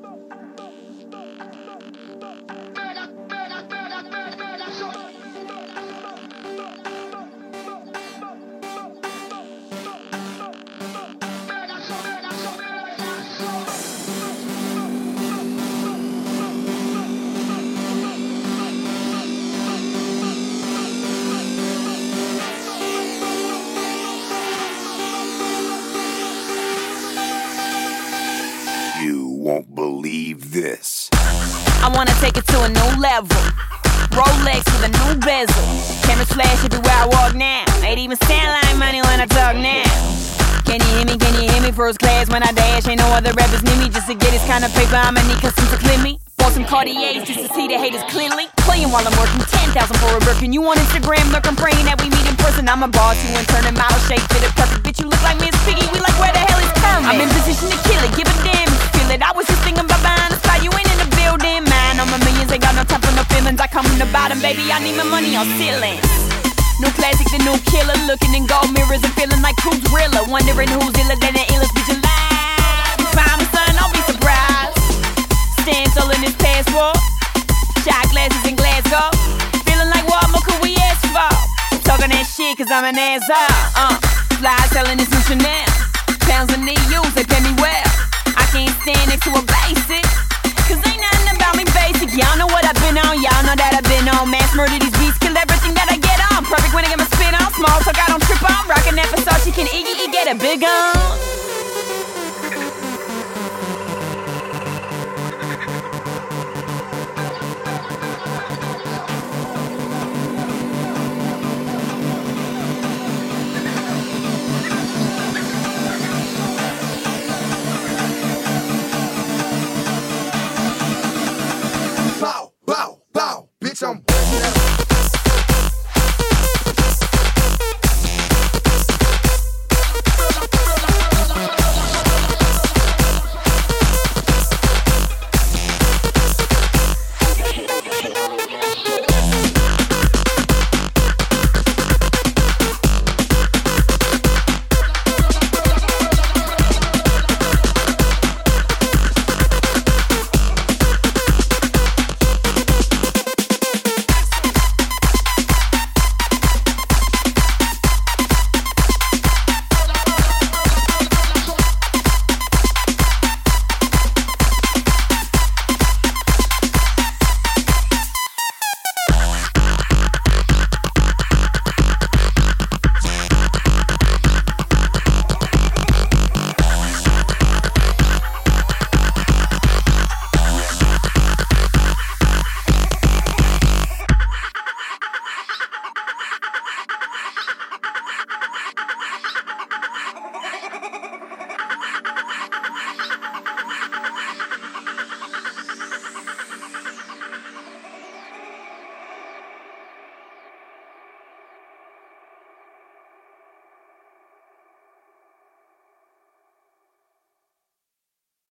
You won't believe this. I wanna take it to a new level. Rolex with a new bezel. Cameras flash everywhere I walk now. Ain't even sound like money when I talk now. Can you hear me? Can you hear me? First class when I dash. Ain't no other rappers near me. Just to get this kind of paper, I'ma need custom to clear me. Want some Cartiers just to see the haters clearly. Playing while I'm working, 10,000 for a Birkin. You on Instagram lurking, praying that we meet in person. I'm a boss, you and turning model shape to the perfect. Bitch, you look like Miss Piggy. We like, where the hell is Kermit? I'm in position to kill it, give a damn if you feel it. I was just thinking about buying a spot, you ain't in the building. Man, on my millions, ain't got no time for no feelings. I come from the bottom, baby, I need my money on ceilings. New classic, the new killer. Looking in gold mirrors and feeling like who's realer. Wondering who's iller than the illest bitch alive. You find me, son, don't be surprised. Stamps all in his passport. Shot glasses in Glasgow. Feeling like what more could we ask for? Talking that shit cause I'm an asshole. Fly selling this new Chanel. Pounds of use, they pay me well. I can't stand next to a basic. Cause ain't nothing about me basic. Y'all know what I've been on, y'all know that I've been on. Mass murder these beats, kill everything that I get on. Perfect when I get my spit on. Small talk, I don't trip on. Rockin' that Versace, can Iggy get a big on?